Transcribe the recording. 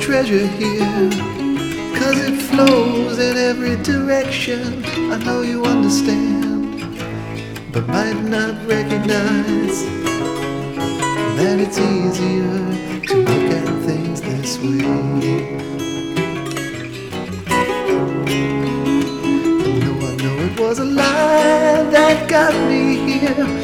treasure here, 'cause it flows in every direction. I know you understand, but might not recognize that it's easier to look at things this way. I know it was a lie that got me here,